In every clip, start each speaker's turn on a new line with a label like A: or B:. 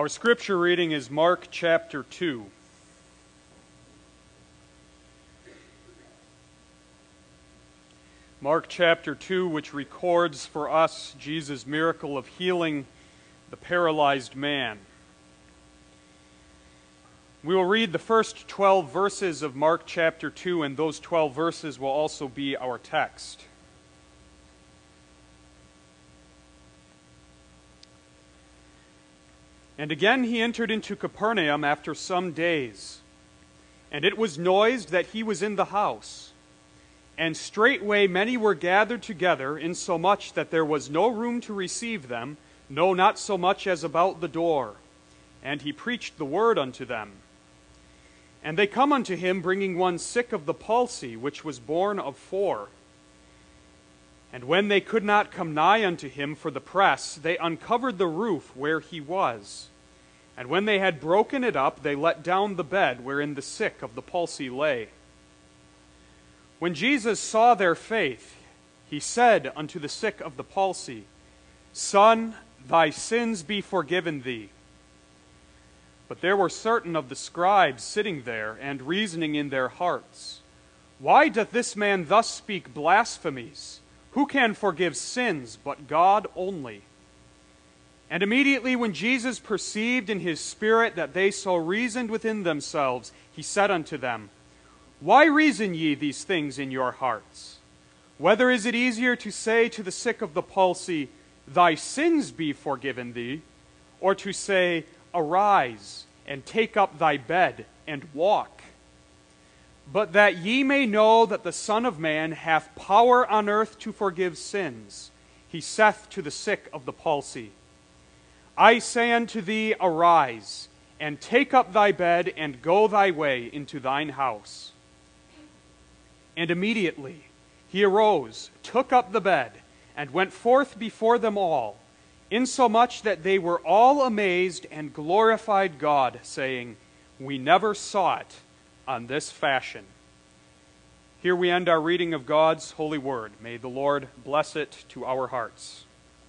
A: Our scripture reading is Mark chapter 2. Mark chapter 2, which records for us Jesus' miracle of healing the paralyzed man. We will read the first 12 verses of Mark chapter 2, and those 12 verses will also be our text. And again he entered into Capernaum after some days, and it was noised that he was in the house. And straightway many were gathered together, insomuch that there was no room to receive them, no, not so much as about the door. And he preached the word unto them. And they come unto him, bringing one sick of the palsy, which was born of 4. And when they could not come nigh unto him for the press, they uncovered the roof where he was. And when they had broken it up, they let down the bed wherein the sick of the palsy lay. When Jesus saw their faith, he said unto the sick of the palsy, Son, thy sins be forgiven thee. But there were certain of the scribes sitting there, and reasoning in their hearts, Why doth this man thus speak blasphemies? Who can forgive sins but God only? And immediately when Jesus perceived in his spirit that they so reasoned within themselves, he said unto them, Why reason ye these things in your hearts? Whether is it easier to say to the sick of the palsy, Thy sins be forgiven thee, or to say, Arise, and take up thy bed, and walk? But that ye may know that the Son of Man hath power on earth to forgive sins, he saith to the sick of the palsy, I say unto thee, Arise, and take up thy bed, and go thy way into thine house. And immediately he arose, took up the bed, and went forth before them all, insomuch that they were all amazed and glorified God, saying, We never saw it on this fashion. Here we end our reading of God's holy word. May the Lord bless it to our hearts.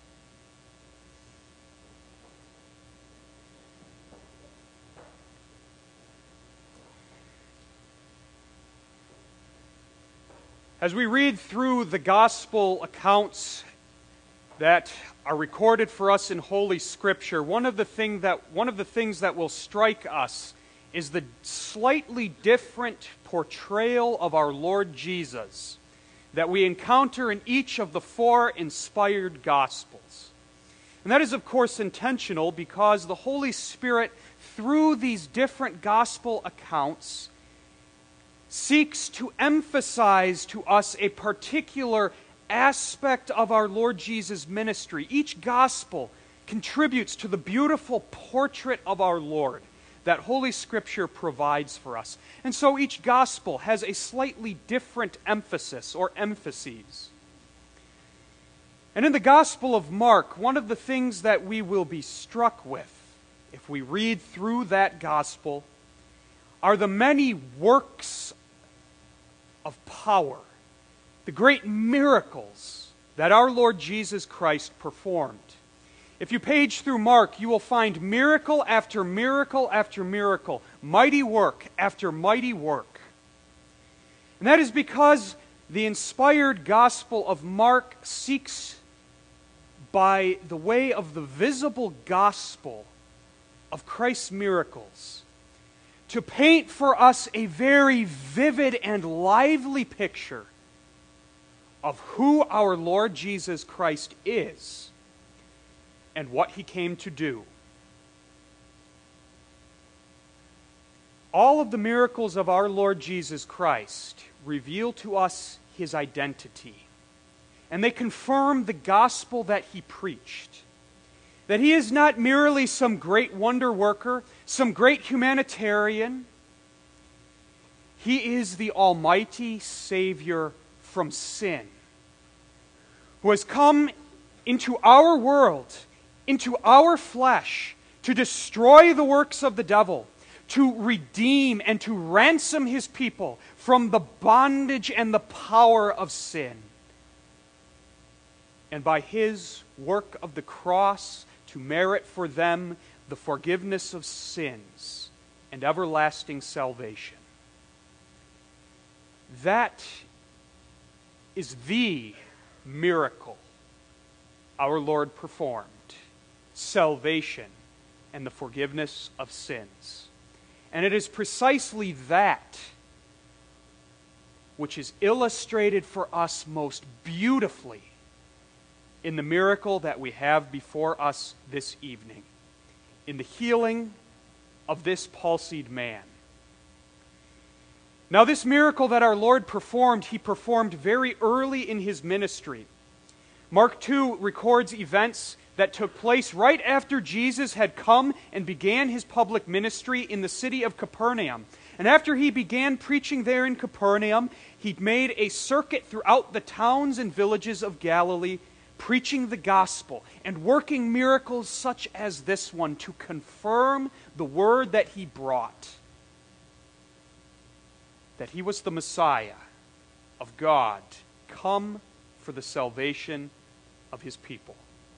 A: As we read through the gospel accounts that are recorded for us in Holy Scripture, one of the things that will strike us is the slightly different portrayal of our Lord Jesus that we encounter in each of the 4 inspired Gospels. And that is, of course, intentional because the Holy Spirit, through these different Gospel accounts, seeks to emphasize to us a particular aspect of our Lord Jesus' ministry. Each Gospel contributes to the beautiful portrait of our Lord that Holy Scripture provides for us. And so each Gospel has a slightly different emphasis or emphases. And in the Gospel of Mark, one of the things that we will be struck with if we read through that Gospel are the many works of power, the great miracles that our Lord Jesus Christ performed. If you page through Mark, you will find miracle after miracle after miracle, mighty work after mighty work. And that is because the inspired Gospel of Mark seeks, by the way of the visible gospel of Christ's miracles, to paint for us a very vivid and lively picture of who our Lord Jesus Christ is and what he came to do. All of the miracles of our Lord Jesus Christ reveal to us his identity, and they confirm the gospel that he preached. That he is not merely some great wonder worker, some great humanitarian. He is the almighty Savior from sin, who has come into our world, into our flesh, to destroy the works of the devil, to redeem and to ransom his people from the bondage and the power of sin. And by his work of the cross, to merit for them the forgiveness of sins and everlasting salvation. That is the miracle our Lord performed: salvation and the forgiveness of sins. And it is precisely that which is illustrated for us most beautifully in the miracle that we have before us this evening, in the healing of this palsied man. Now, this miracle that our Lord performed, he performed very early in his ministry. Mark 2 records events that took place right after Jesus had come and began his public ministry in the city of Capernaum. And after he began preaching there in Capernaum, he made a circuit throughout the towns and villages of Galilee, preaching the gospel and working miracles such as this one to confirm the word that he brought, that he was the Messiah of God, come for the salvation of his people.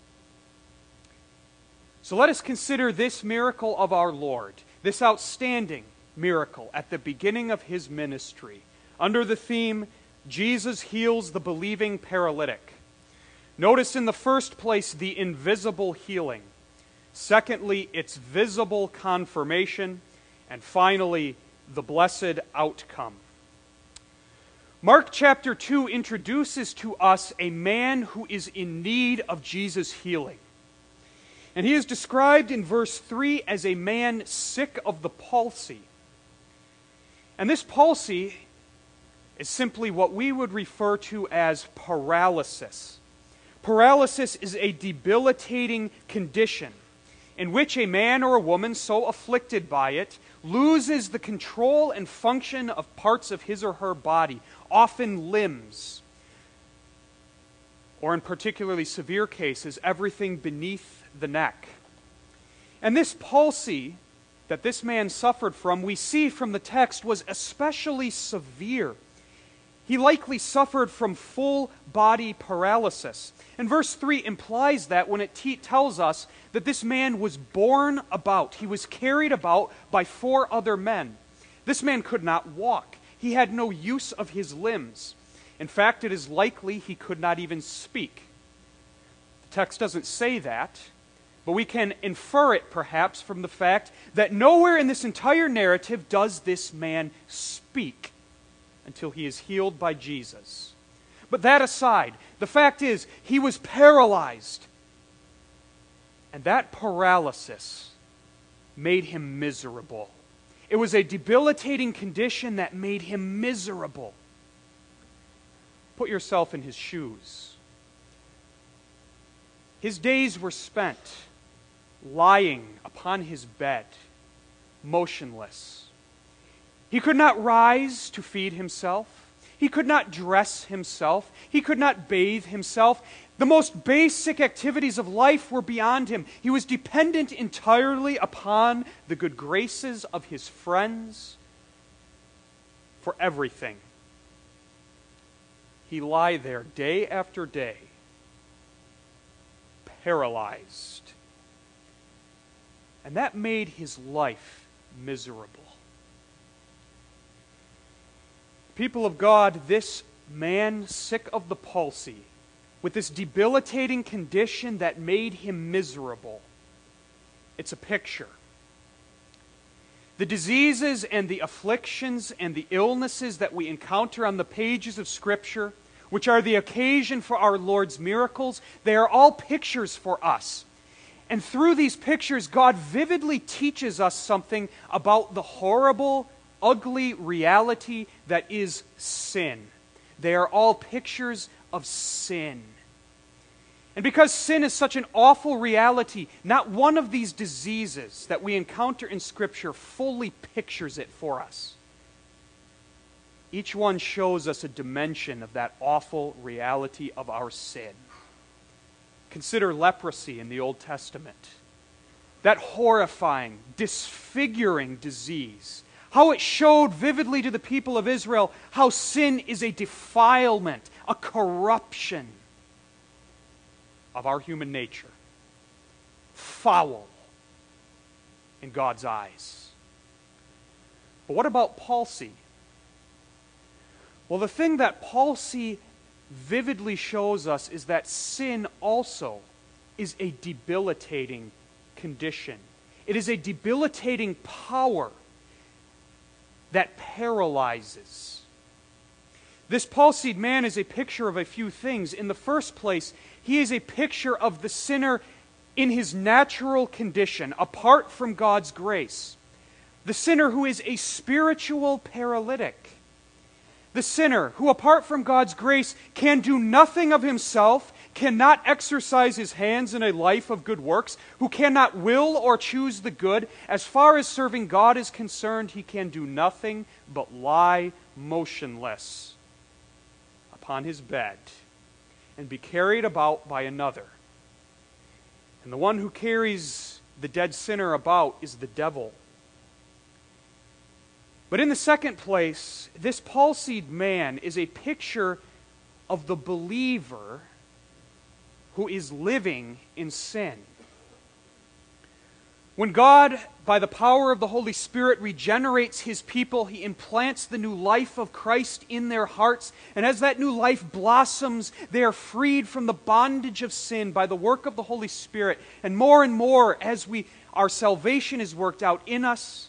A: So let us consider this miracle of our Lord, this outstanding miracle at the beginning of his ministry, under the theme, Jesus heals the believing paralytic. Notice in the first place the invisible healing. Secondly, its visible confirmation. And finally, the blessed outcome. Mark chapter 2 introduces to us a man who is in need of Jesus' healing. And he is described in verse 3 as a man sick of the palsy. And this palsy is simply what we would refer to as paralysis. Paralysis is a debilitating condition in which a man or a woman so afflicted by it loses the control and function of parts of his or her body, often limbs, or in particularly severe cases, everything beneath the neck. And this palsy that this man suffered from, we see from the text, was especially severe. He likely suffered from full body paralysis. And verse 3 implies that when it tells us that this man was borne about. He was carried about by 4 other men. This man could not walk. He had no use of his limbs. In fact, it is likely he could not even speak. The text doesn't say that, but we can infer it perhaps from the fact that nowhere in this entire narrative does this man speak until he is healed by Jesus. But that aside, the fact is, he was paralyzed. And that paralysis made him miserable. It was a debilitating condition that made him miserable. Put yourself in his shoes. His days were spent lying upon his bed, motionless. He could not rise to feed himself. He could not dress himself. He could not bathe himself. The most basic activities of life were beyond him. He was dependent entirely upon the good graces of his friends for everything. He lay there day after day, paralyzed. And that made his life miserable. People of God, this man sick of the palsy, with this debilitating condition that made him miserable, it's a picture. The diseases and the afflictions and the illnesses that we encounter on the pages of Scripture, which are the occasion for our Lord's miracles, they are all pictures for us. And through these pictures, God vividly teaches us something about the horrible, ugly reality that is sin. They are all pictures of sin. And because sin is such an awful reality, not one of these diseases that we encounter in Scripture fully pictures it for us. Each one shows us a dimension of that awful reality of our sin. Consider leprosy in the Old Testament. That horrifying, disfiguring disease. How it showed vividly to the people of Israel how sin is a defilement, a corruption of our human nature. Foul, in God's eyes. But what about palsy? Well, the thing that palsy vividly shows us is that sin also is a debilitating condition. It is a debilitating power that paralyzes. This palsied man is a picture of a few things. In the first place, he is a picture of the sinner in his natural condition, apart from God's grace. The sinner who is a spiritual paralytic. The sinner who, apart from God's grace, can do nothing of himself, cannot exercise his hands in a life of good works, who cannot will or choose the good. As far as serving God is concerned, he can do nothing but lie motionless upon his bed and be carried about by another. And the one who carries the dead sinner about is the devil. But in the second place, this palsied man is a picture of the believer who is living in sin. When God, by the power of the Holy Spirit, regenerates His people, He implants the new life of Christ in their hearts. And as that new life blossoms, they are freed from the bondage of sin by the work of the Holy Spirit. And more, as our salvation is worked out in us,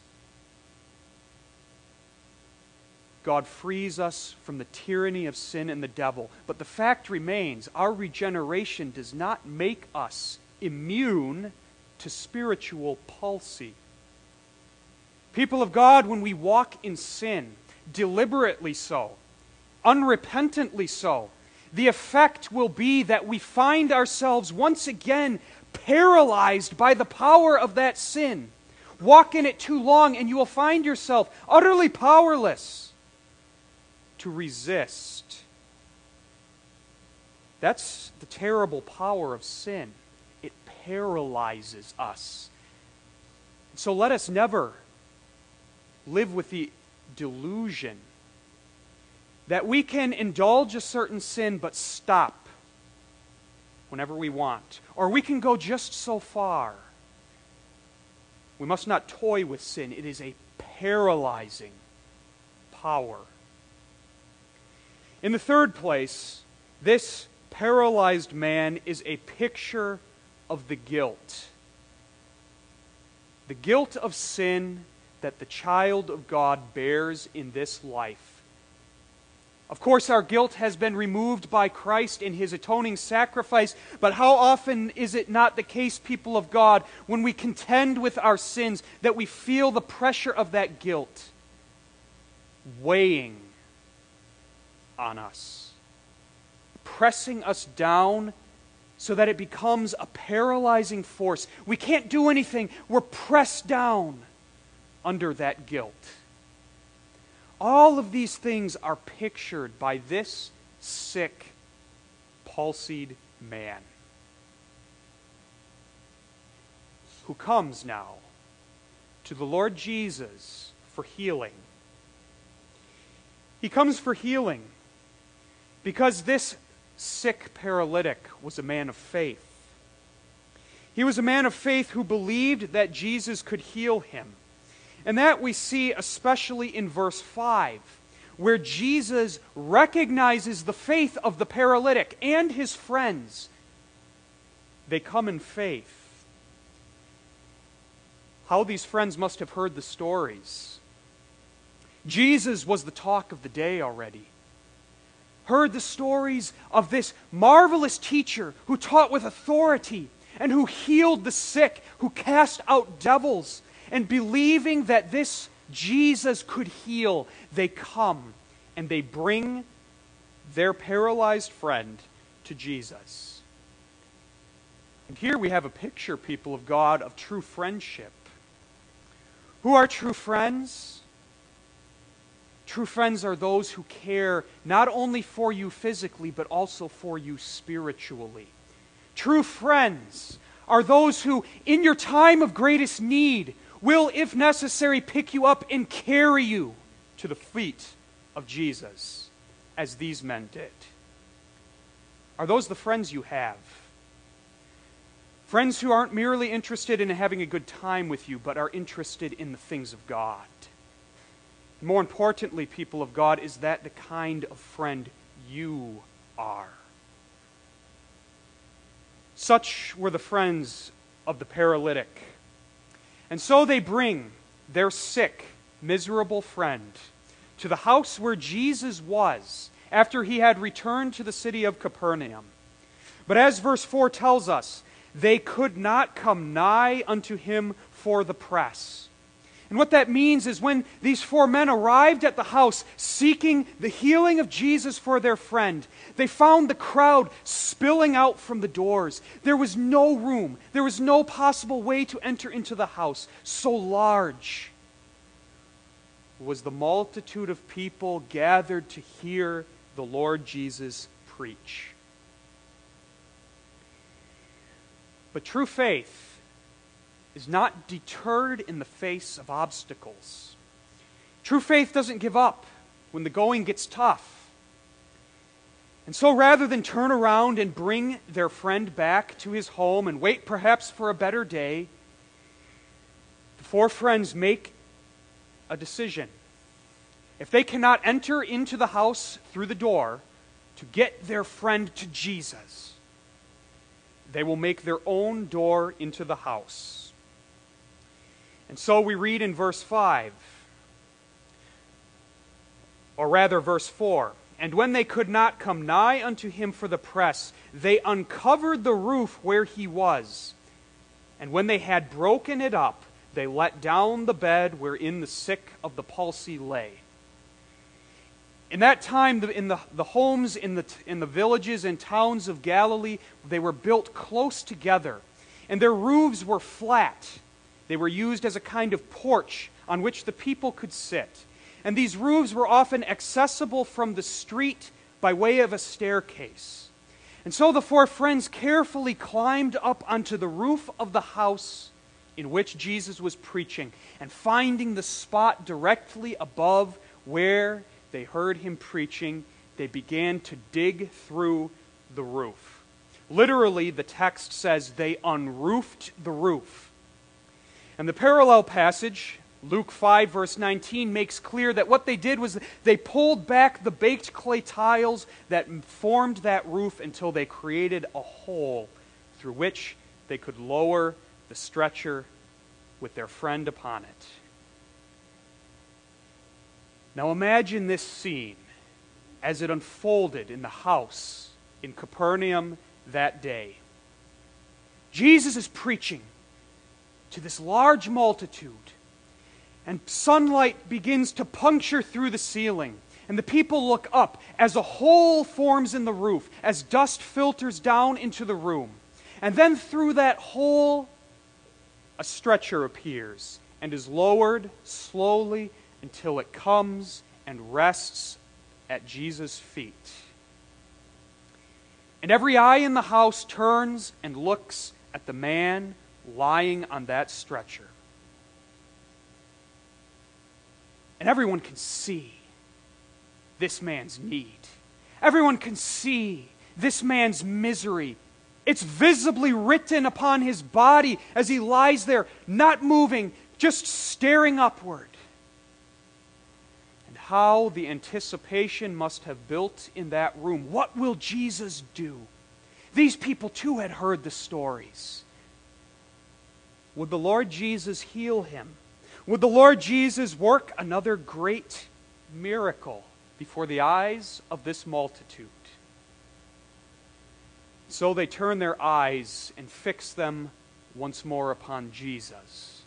A: God frees us from the tyranny of sin and the devil. But the fact remains, our regeneration does not make us immune to spiritual palsy. People of God, when we walk in sin, deliberately so, unrepentantly so, the effect will be that we find ourselves once again paralyzed by the power of that sin. Walk in it too long and you will find yourself utterly powerless to resist. That's the terrible power of sin. It paralyzes us. So let us never live with the delusion that we can indulge a certain sin but stop whenever we want. Or we can go just so far. We must not toy with sin. It is a paralyzing power. In the third place, this paralyzed man is a picture of the guilt. The guilt of sin that the child of God bears in this life. Of course, our guilt has been removed by Christ in His atoning sacrifice, but how often is it not the case, people of God, when we contend with our sins, that we feel the pressure of that guilt weighing on us, pressing us down so that it becomes a paralyzing force. We can't do anything. We're pressed down under that guilt. All of these things are pictured by this sick, palsied man who comes now to the Lord Jesus for healing. He comes for healing because this sick paralytic was a man of faith. He was a man of faith who believed that Jesus could heal him. And that we see especially in verse 5, where Jesus recognizes the faith of the paralytic and his friends. They come in faith. How these friends must have heard the stories. Jesus was the talk of the day already. Heard the stories of this marvelous teacher who taught with authority and who healed the sick, who cast out devils. And believing that this Jesus could heal, they come and they bring their paralyzed friend to Jesus. And here we have a picture, people of God, of true friendship. Who are true friends? True friends are those who care not only for you physically, but also for you spiritually. True friends are those who, in your time of greatest need, will, if necessary, pick you up and carry you to the feet of Jesus, as these men did. Are those the friends you have? Friends who aren't merely interested in having a good time with you, but are interested in the things of God. More importantly, people of God, is that the kind of friend you are. Such were the friends of the paralytic. And so they bring their sick, miserable friend to the house where Jesus was after he had returned to the city of Capernaum. But as verse 4 tells us, they could not come nigh unto him for the press. And what that means is when these four men arrived at the house seeking the healing of Jesus for their friend, they found the crowd spilling out from the doors. There was no room. There was no possible way to enter into the house. So large was the multitude of people gathered to hear the Lord Jesus preach. But true faith is not deterred in the face of obstacles. True faith doesn't give up when the going gets tough. And so rather than turn around and bring their friend back to his home and wait perhaps for a better day, the four friends make a decision. If they cannot enter into the house through the door to get their friend to Jesus, they will make their own door into the house. And so we read in verse 5, or rather verse 4, and when they could not come nigh unto him for the press, they uncovered the roof where he was. And when they had broken it up, they let down the bed wherein the sick of the palsy lay. In that time, in the homes in the villages and towns of Galilee, they were built close together, and their roofs were flat. They were used as a kind of porch on which the people could sit. And these roofs were often accessible from the street by way of a staircase. And so the four friends carefully climbed up onto the roof of the house in which Jesus was preaching, and finding the spot directly above where they heard him preaching, they began to dig through the roof. Literally, the text says they unroofed the roof. And the parallel passage, Luke 5, verse 19, makes clear that what they did was they pulled back the baked clay tiles that formed that roof until they created a hole through which they could lower the stretcher with their friend upon it. Now imagine this scene as it unfolded in the house in Capernaum that day. Jesus is preaching to this large multitude, and sunlight begins to puncture through the ceiling, and the people look up as a hole forms in the roof, as dust filters down into the room. And then through that hole, a stretcher appears and is lowered slowly until it comes and rests at Jesus' feet. And every eye in the house turns and looks at the man lying on that stretcher. And everyone can see this man's need. Everyone can see this man's misery. It's visibly written upon his body as he lies there, not moving, just staring upward. And how the anticipation must have built in that room. What will Jesus do? These people too had heard the stories. Would the Lord Jesus heal him? Would the Lord Jesus work another great miracle before the eyes of this multitude? So they turn their eyes and fix them once more upon Jesus.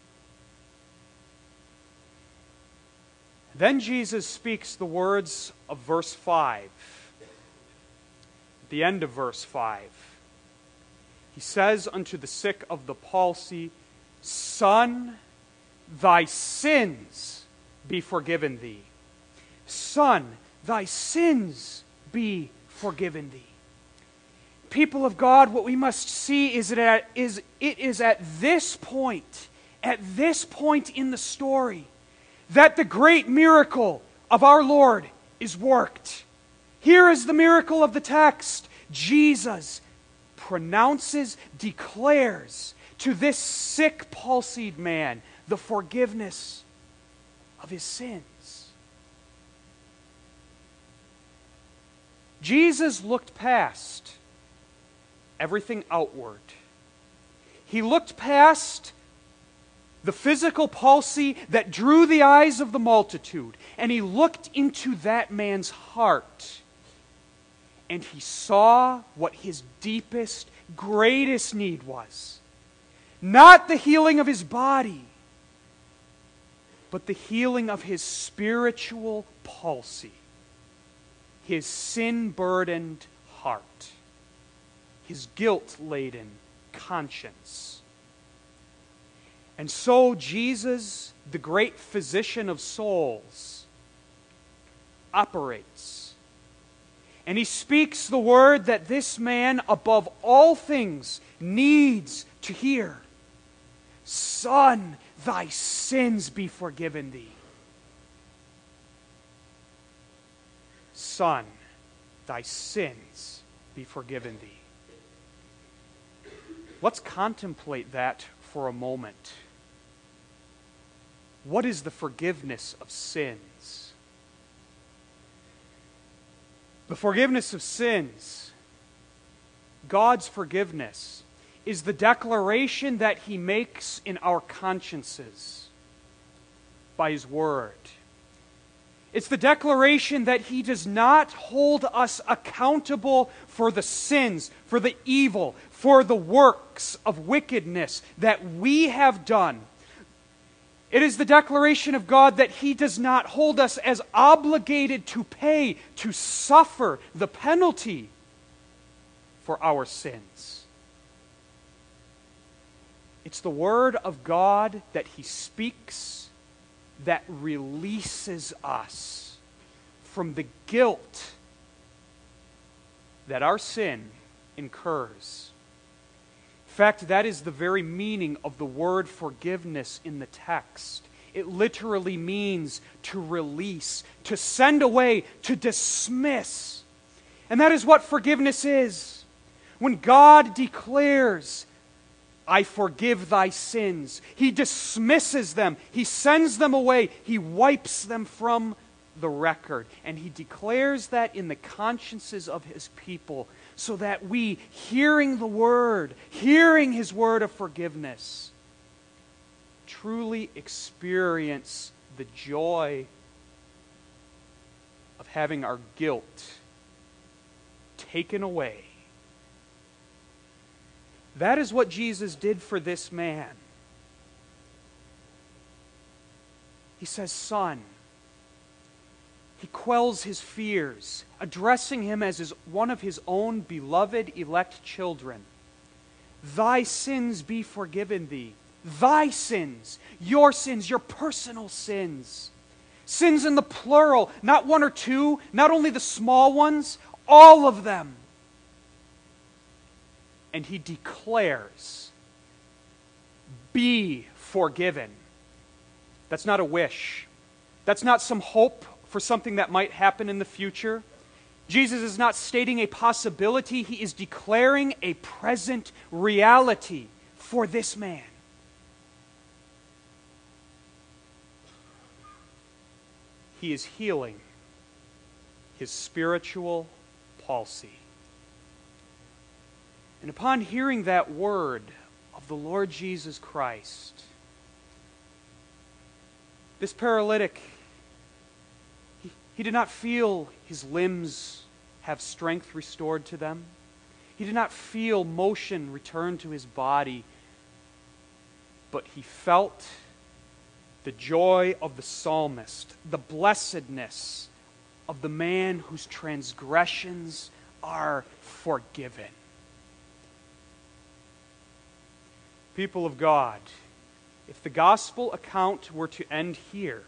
A: Then Jesus speaks the words of verse 5. At the end of verse 5, he says unto the sick of the palsy, Son, thy sins be forgiven thee. Son, thy sins be forgiven thee. People of God, what we must see is it is at this point in the story, that the great miracle of our Lord is worked. Here is the miracle of the text. Jesus pronounces, declares to this sick, palsied man the forgiveness of his sins. Jesus looked past everything outward. He looked past the physical palsy that drew the eyes of the multitude, and he looked into that man's heart, and he saw what his deepest, greatest need was. Not the healing of his body, but the healing of his spiritual palsy, his sin-burdened heart, his guilt-laden conscience. And so Jesus, the great physician of souls, operates. And he speaks the word that this man, above all things, needs to hear. Son, thy sins be forgiven thee. Son, thy sins be forgiven thee. Let's contemplate that for a moment. What is the forgiveness of sins? The forgiveness of sins, God's forgiveness, is the declaration that He makes in our consciences by His Word. It's the declaration that He does not hold us accountable for the sins, for the evil, for the works of wickedness that we have done. It is the declaration of God that He does not hold us as obligated to pay, to suffer the penalty for our sins. It's the Word of God that He speaks that releases us from the guilt that our sin incurs. In fact, that is the very meaning of the word forgiveness in the text. It literally means to release, to send away, to dismiss. And that is what forgiveness is. When God declares, I forgive thy sins, He dismisses them, He sends them away, He wipes them from the record. And He declares that in the consciences of His people, so that we, hearing the Word, hearing His word of forgiveness, truly experience the joy of having our guilt taken away. That is what Jesus did for this man. He says, Son. He quells his fears, addressing him as one of His own beloved elect children. Thy sins be forgiven thee. Thy sins, your personal sins. Sins in the plural, not one or two, not only the small ones, all of them. And He declares, be forgiven. That's not a wish. That's not some hope for something that might happen in the future. Jesus is not stating a possibility. He is declaring a present reality for this man. He is healing his spiritual palsy. And upon hearing that word of the Lord Jesus Christ, this paralytic, he did not feel his limbs have strength restored to them. He did not feel motion return to his body. But he felt the joy of the psalmist, the blessedness of the man whose transgressions are forgiven. People of God, if the gospel account were to end here,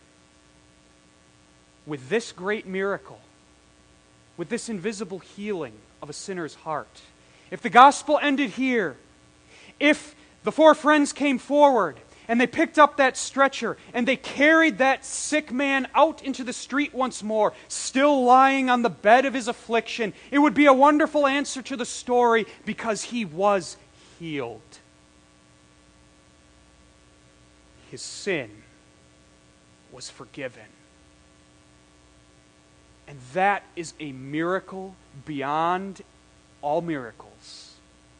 A: with this great miracle, with this invisible healing of a sinner's heart, if the gospel ended here, if the four friends came forward and they picked up that stretcher, and they carried that sick man out into the street once more, still lying on the bed of his affliction, it would be a wonderful answer to the story because he was healed. His sin was forgiven. And that is a miracle beyond all miracles.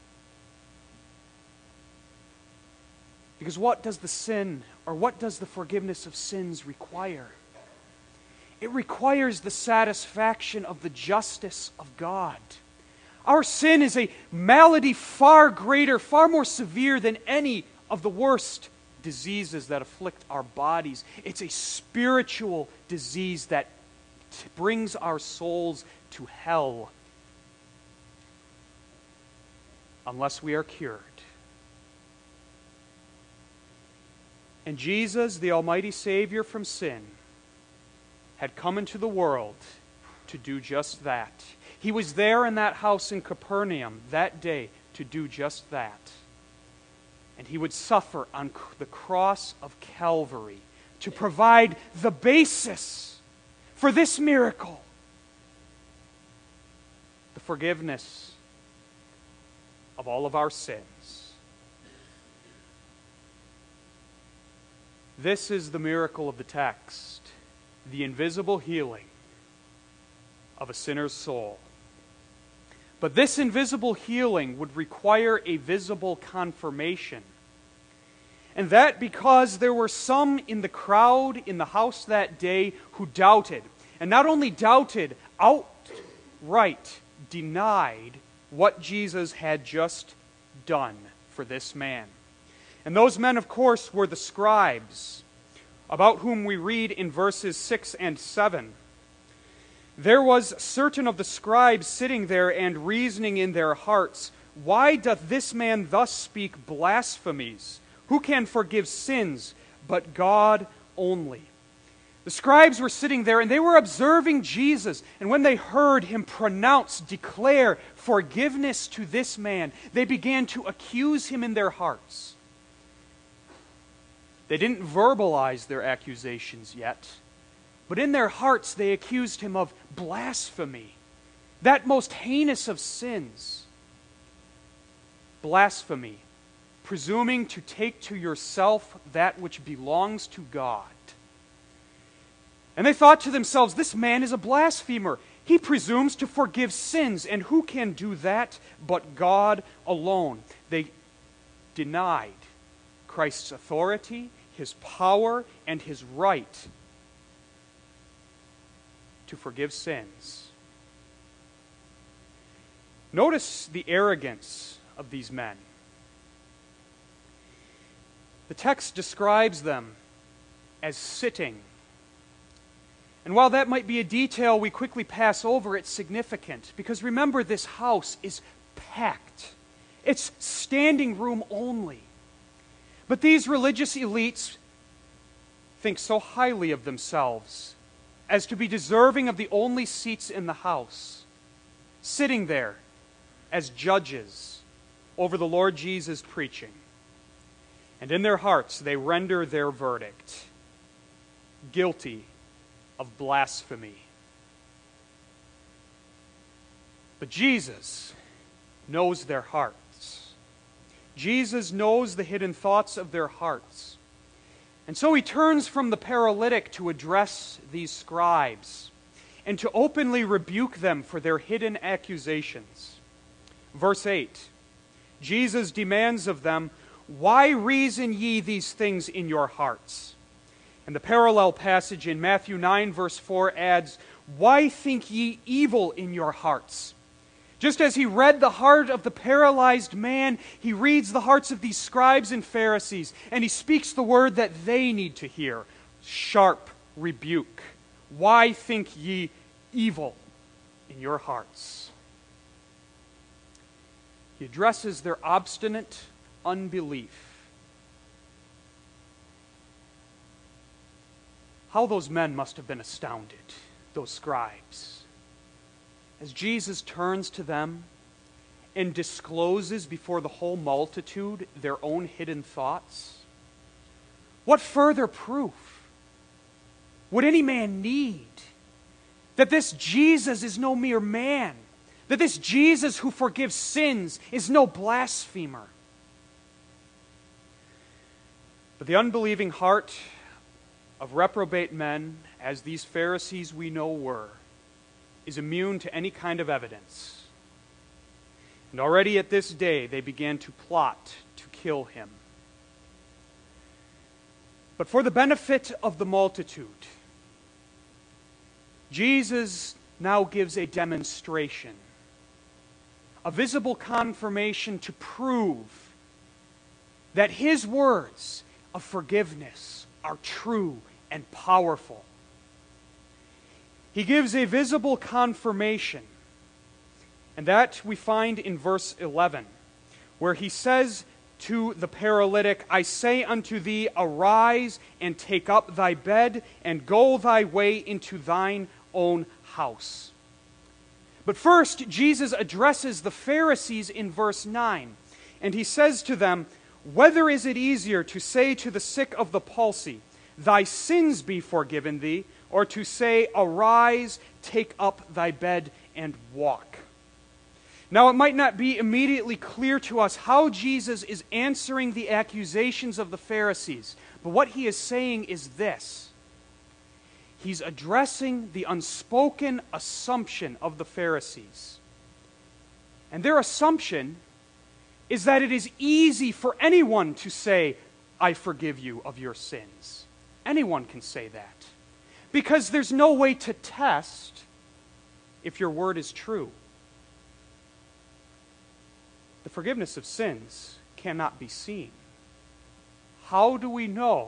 A: Because what does the forgiveness of sins require? It requires the satisfaction of the justice of God. Our sin is a malady far greater, far more severe than any of the worst diseases that afflict our bodies. It's a spiritual disease that brings our souls to hell unless we are cured. And Jesus, the Almighty Savior from sin, had come into the world to do just that. He was there in that house in Capernaum that day to do just that. And he would suffer on the cross of Calvary to provide the basis for this miracle, the forgiveness of all of our sins. This is the miracle of the text, the invisible healing of a sinner's soul. But this invisible healing would require a visible confirmation. And that because there were some in the crowd in the house that day who doubted. And not only doubted, outright denied what Jesus had just done for this man. And those men, of course, were the scribes, about whom we read in verses 6 and 7. There was certain of the scribes sitting there and reasoning in their hearts, why doth this man thus speak blasphemies? Who can forgive sins but God only? The scribes were sitting there and they were observing Jesus. And when they heard him declare forgiveness to this man, they began to accuse him in their hearts. They didn't verbalize their accusations yet, but in their hearts they accused him of blasphemy, that most heinous of sins. Blasphemy, presuming to take to yourself that which belongs to God. And they thought to themselves, this man is a blasphemer. He presumes to forgive sins, and who can do that but God alone? They denied Christ's authority, his power, and his right to forgive sins. Notice the arrogance of these men. The text describes them as sitting. And while that might be a detail we quickly pass over, it's significant. Because remember, this house is packed. It's standing room only. But these religious elites think so highly of themselves as to be deserving of the only seats in the house, sitting there as judges over the Lord Jesus' preaching. And in their hearts they render their verdict, guilty of blasphemy. But Jesus knows their hearts. Jesus knows the hidden thoughts of their hearts. And so he turns from the paralytic to address these scribes and to openly rebuke them for their hidden accusations. Verse 8, Jesus demands of them, why reason ye these things in your hearts? And the parallel passage in Matthew 9 verse 4 adds, why think ye evil in your hearts? Just as he read the heart of the paralyzed man, he reads the hearts of these scribes and Pharisees, and he speaks the word that they need to hear. Sharp rebuke. Why think ye evil in your hearts? He addresses their obstinate unbelief. How those men must have been astounded, those scribes, as Jesus turns to them and discloses before the whole multitude their own hidden thoughts. What further proof would any man need that this Jesus is no mere man, that this Jesus who forgives sins is no blasphemer? But the unbelieving heart of reprobate men, as these Pharisees we know were, is immune to any kind of evidence. And already at this day they began to plot to kill him. But for the benefit of the multitude, Jesus now gives a demonstration, a visible confirmation to prove that his words of forgiveness are true and powerful. He gives a visible confirmation, and that we find in verse 11, where he says to the paralytic, I say unto thee, arise and take up thy bed and go thy way into thine own house. But first, Jesus addresses the Pharisees in verse 9, and he says to them, whether is it easier to say to the sick of the palsy, thy sins be forgiven thee, or to say, arise, take up thy bed and walk? Now, it might not be immediately clear to us how Jesus is answering the accusations of the Pharisees, but what he is saying is this. He's addressing the unspoken assumption of the Pharisees. And their assumption is that it is easy for anyone to say, I forgive you of your sins. Anyone can say that. Because there's no way to test if your word is true. The forgiveness of sins cannot be seen. How do we know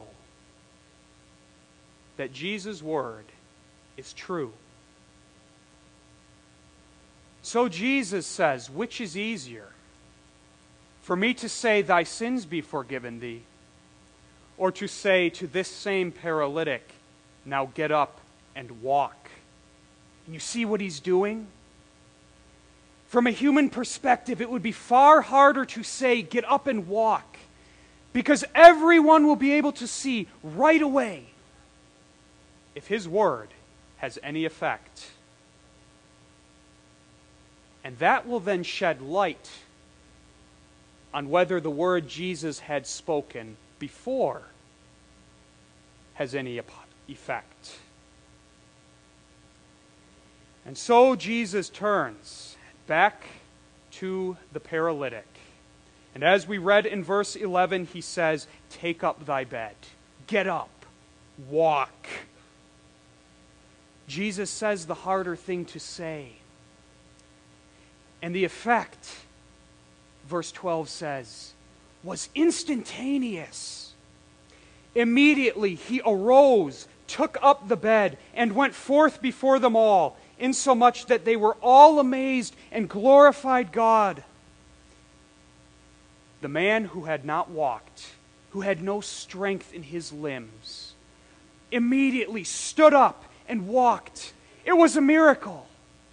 A: that Jesus' word is true? So Jesus says, which is easier? For me to say, thy sins be forgiven thee, or to say to this same paralytic, now get up and walk? And you see what he's doing? From a human perspective, it would be far harder to say, get up and walk, because everyone will be able to see right away if his word has any effect. And that will then shed light on whether the word Jesus had spoken before has any effect. And so Jesus turns back to the paralytic. And as we read in verse 11, he says, take up thy bed. Get up. Walk. Jesus says the harder thing to say. And the effect, verse 12 says, was instantaneous. Immediately he arose, took up the bed, and went forth before them all, insomuch that they were all amazed and glorified God. The man who had not walked, who had no strength in his limbs, immediately stood up and walked. It was a miracle.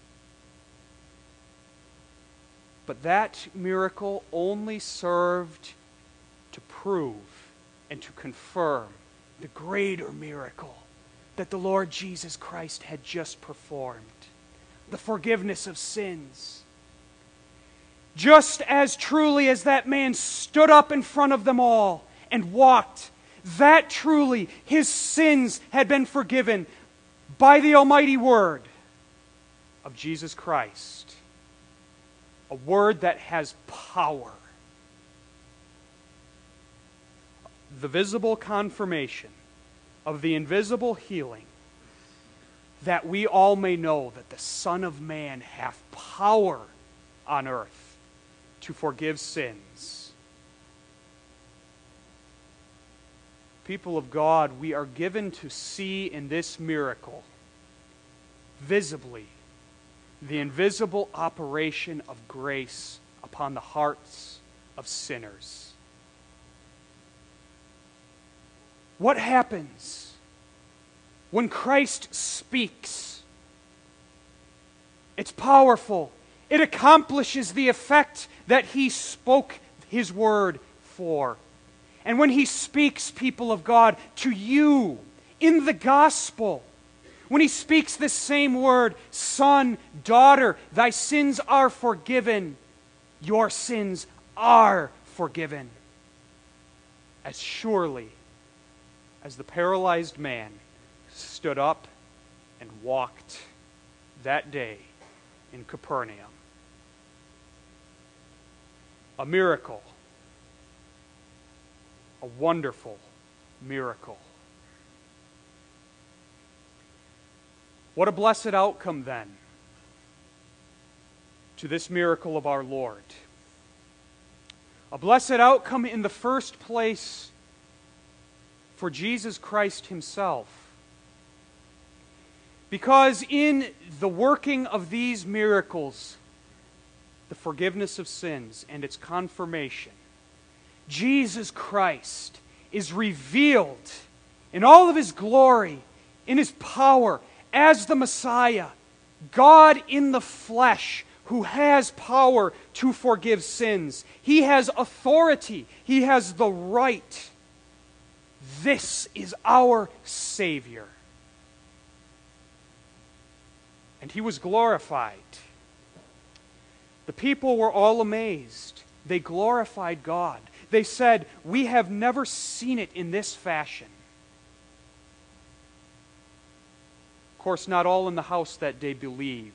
A: But that miracle only served to prove and to confirm the greater miracle that the Lord Jesus Christ had just performed, the forgiveness of sins. Just as truly as that man stood up in front of them all and walked, that truly his sins had been forgiven by the almighty word of Jesus Christ. A word that has power. The visible confirmation of the invisible healing, that we all may know that the Son of Man hath power on earth to forgive sins. People of God, we are given to see in this miracle visibly the invisible operation of grace upon the hearts of sinners. What happens when Christ speaks? It's powerful. It accomplishes the effect that he spoke his word for. And when He speaks, people of God, to you in the gospel, when He speaks this same word, son, daughter, thy sins are forgiven, your sins are forgiven. As surely as the paralyzed man stood up and walked that day in Capernaum. A miracle. A wonderful miracle. What a blessed outcome then to this miracle of our Lord. A blessed outcome in the first place for Jesus Christ Himself. Because in the working of these miracles, the forgiveness of sins and its confirmation, Jesus Christ is revealed in all of His glory, in His power, as the Messiah, God in the flesh, who has power to forgive sins. He has authority. He has the right. This is our Savior. And He was glorified. The people were all amazed. They glorified God. They said, "We have never seen it in this fashion." Of course, not all in the house that day believed.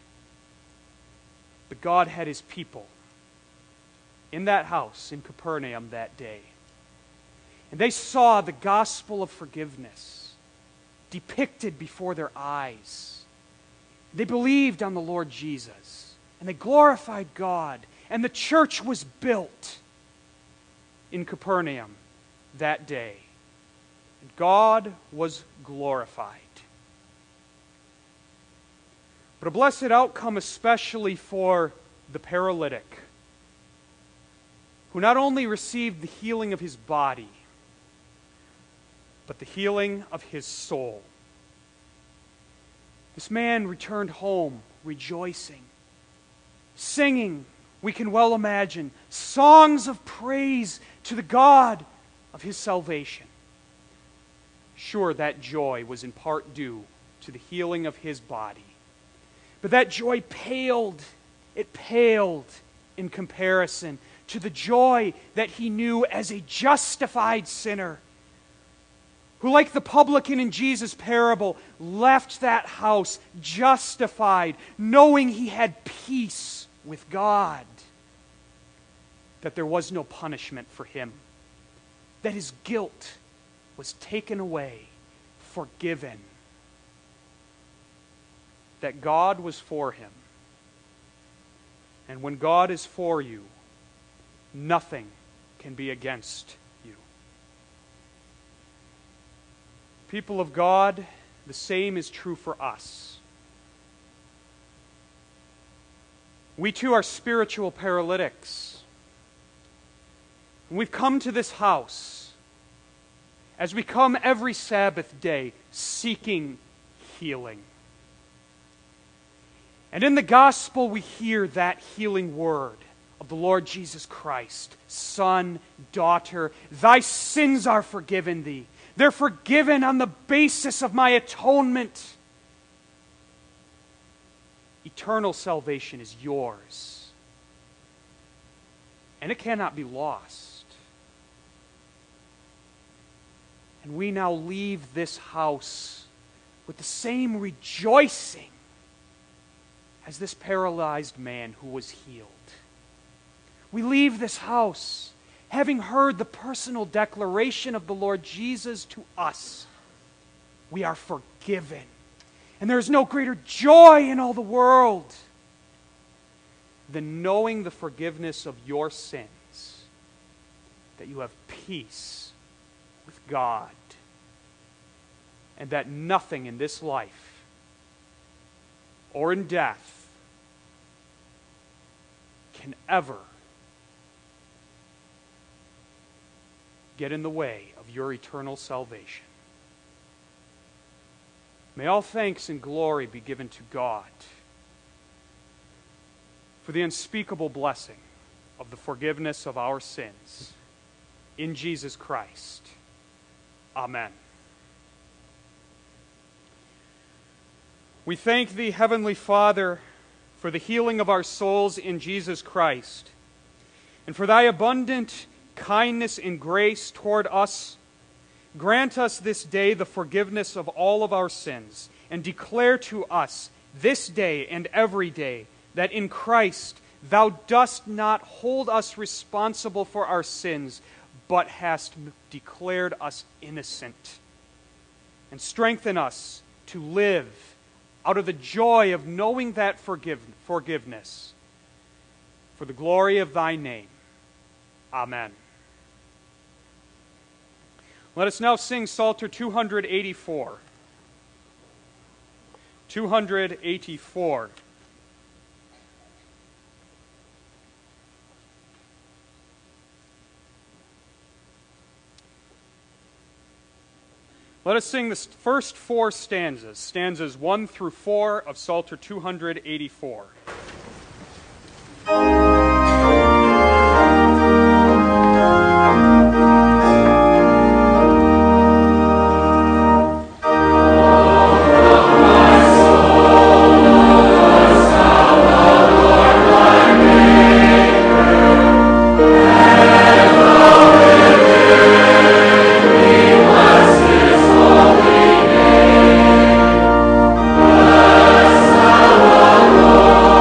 A: But God had His people in that house in Capernaum that day. And they saw the gospel of forgiveness depicted before their eyes. They believed on the Lord Jesus, and they glorified God, and the church was built in Capernaum that day. And God was glorified. But a blessed outcome especially for the paralytic, who not only received the healing of his body, but the healing of his soul. This man returned home rejoicing, singing, we can well imagine, songs of praise to the God of his salvation. Sure, that joy was in part due to the healing of his body. But that joy paled in comparison to the joy that he knew as a justified sinner, who, like the publican in Jesus' parable, left that house justified, knowing he had peace with God, that there was no punishment for him, that his guilt was taken away, forgiven, that God was for him. And when God is for you, nothing can be against you. People of God, the same is true for us. We too are spiritual paralytics. We've come to this house, as we come every Sabbath day, seeking healing. And in the gospel we hear that healing word of the Lord Jesus Christ. Son, daughter, thy sins are forgiven thee. They're forgiven on the basis of my atonement. Eternal salvation is yours. And it cannot be lost. And we now leave this house with the same rejoicing as this paralyzed man who was healed. We leave this house having heard the personal declaration of the Lord Jesus to us. We are forgiven. And there is no greater joy in all the world than knowing the forgiveness of your sins, that you have peace with God, and that nothing in this life or in death can ever get in the way of your eternal salvation. May all thanks and glory be given to God for the unspeakable blessing of the forgiveness of our sins in Jesus Christ. Amen. We thank thee, Heavenly Father, for the healing of our souls in Jesus Christ, and for thy abundant kindness and grace toward us. Grant us this day the forgiveness of all of our sins, and declare to us this day and every day that in Christ thou dost not hold us responsible for our sins, but hast declared us innocent. And strengthen us to live out of the joy of knowing that forgiveness, for the glory of thy name. Amen. Let us now sing Psalter 284. 284. Let us sing the first four stanzas, stanzas 1 through 4 of Psalter 284.
B: Lord.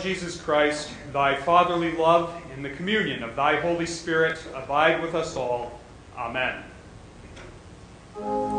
A: Jesus Christ, thy fatherly love, and the communion of thy Holy Spirit abide with us all. Amen.